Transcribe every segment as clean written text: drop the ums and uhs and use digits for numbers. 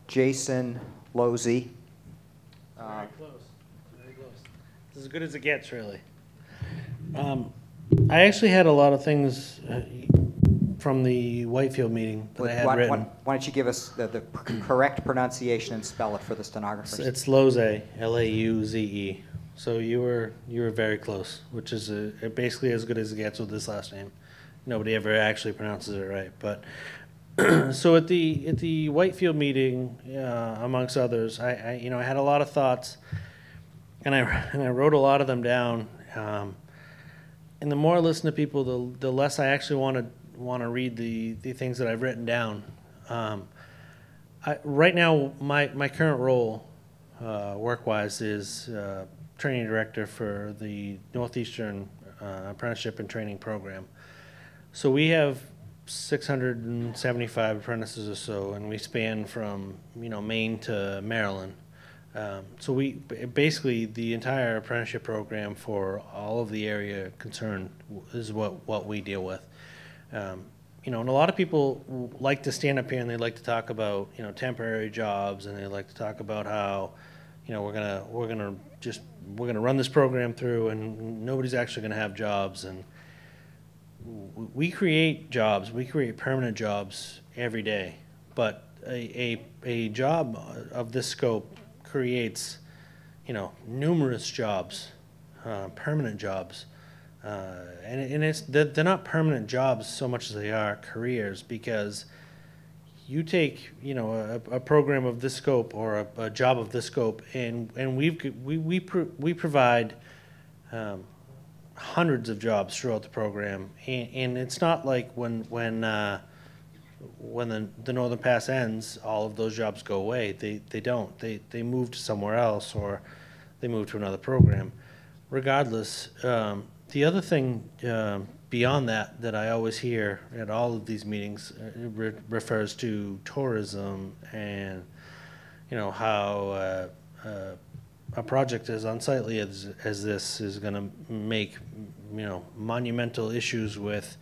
Jason Losey. Very close. Very close. It's as good as it gets, really. I actually had a lot of things from the Whitefield meeting that I had written. Why don't you give us the correct pronunciation and spell it for the stenographers? It's Lauze, L-A-U-Z-E. So you were very close, which is basically as good as it gets with this last name. Nobody ever actually pronounces it right. But so at the Whitefield meeting, amongst others, I had a lot of thoughts, and I wrote a lot of them down. And the more I listen to people, the less I actually want to read the things that I've written down. Right now, my current role, work-wise, is training director for the Northeastern Apprenticeship and Training Program. So we have 675 apprentices or so, and we span from Maine to Maryland. So we basically the entire apprenticeship program for all of the area concerned is what we deal with. And a lot of people like to stand up here and they like to talk about temporary jobs, and they like to talk about how we're gonna run this program through and nobody's actually gonna have jobs. And we create jobs, we create permanent jobs every day, but a job of this scope creates numerous jobs, permanent jobs, and they're not permanent jobs so much as they are careers, because you take a program of this scope or a job of this scope, and we provide hundreds of jobs throughout the program, and it's not like when the Northern Pass ends, all of those jobs go away. They don't. They move to somewhere else, or they move to another program. Regardless, the other thing beyond that I always hear at all of these meetings refers to tourism, and how a project as unsightly as this is going to make monumental issues with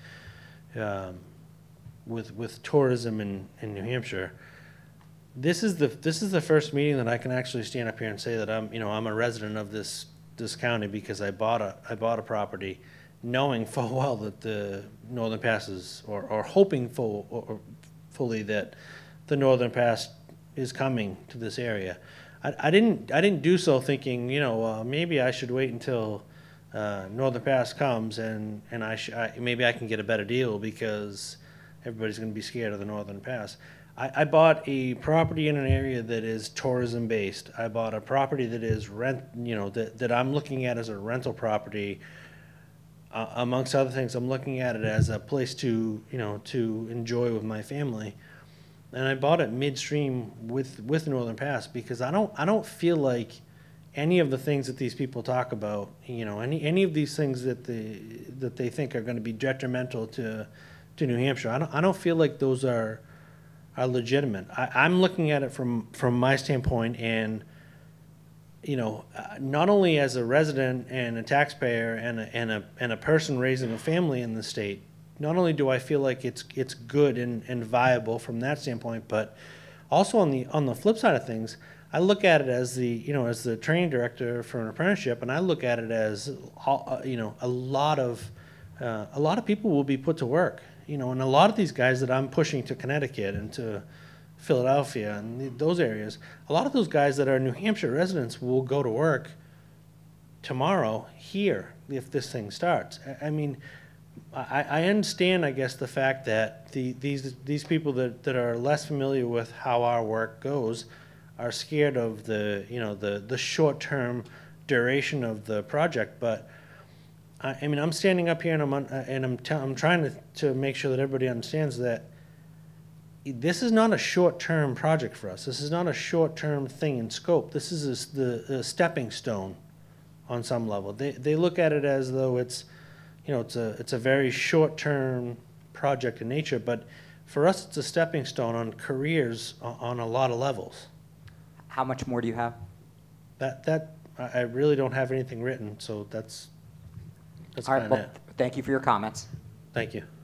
tourism in New Hampshire. This is the first meeting that I can actually stand up here and say that I'm a resident of this county, because I bought a property knowing full well that the Northern Passes, or hoping fully that the Northern Pass is coming to this area. I didn't do so thinking maybe I should wait until Northern Pass comes and maybe I can get a better deal because everybody's going to be scared of the Northern Pass. I bought a property in an area that is tourism based. I bought a property that is that I'm looking at as a rental property. Amongst other things, I'm looking at it as a place to enjoy with my family. And I bought it midstream with Northern Pass, because I don't feel like any of the things that these people talk about, any of these things that they think are going to be detrimental to New Hampshire, I don't feel like those are legitimate. I'm looking at it from my standpoint, and not only as a resident and a taxpayer and a person raising a family in the state, not only do I feel like it's good and viable from that standpoint, but also on the flip side of things, I look at it as the training director for an apprenticeship, and I look at it as a lot of people will be put to work, and a lot of these guys that I'm pushing to Connecticut and to Philadelphia and those areas, a lot of those guys that are New Hampshire residents will go to work tomorrow here if this thing starts. I mean, I understand, I guess, the fact that these people that are less familiar with how our work goes are scared of the short-term duration of the project. But I mean, I'm standing up here and I'm trying to make sure that everybody understands that this is not a short-term project for us. This is not a short-term thing in scope. This is the stepping stone on some level. They look at it as though it's a very short-term project in nature, but for us, it's a stepping stone on careers on a lot of levels. How much more do you have? That I really don't have anything written, so that's All right. kind of Well, it. thank you for your comments. Thank you.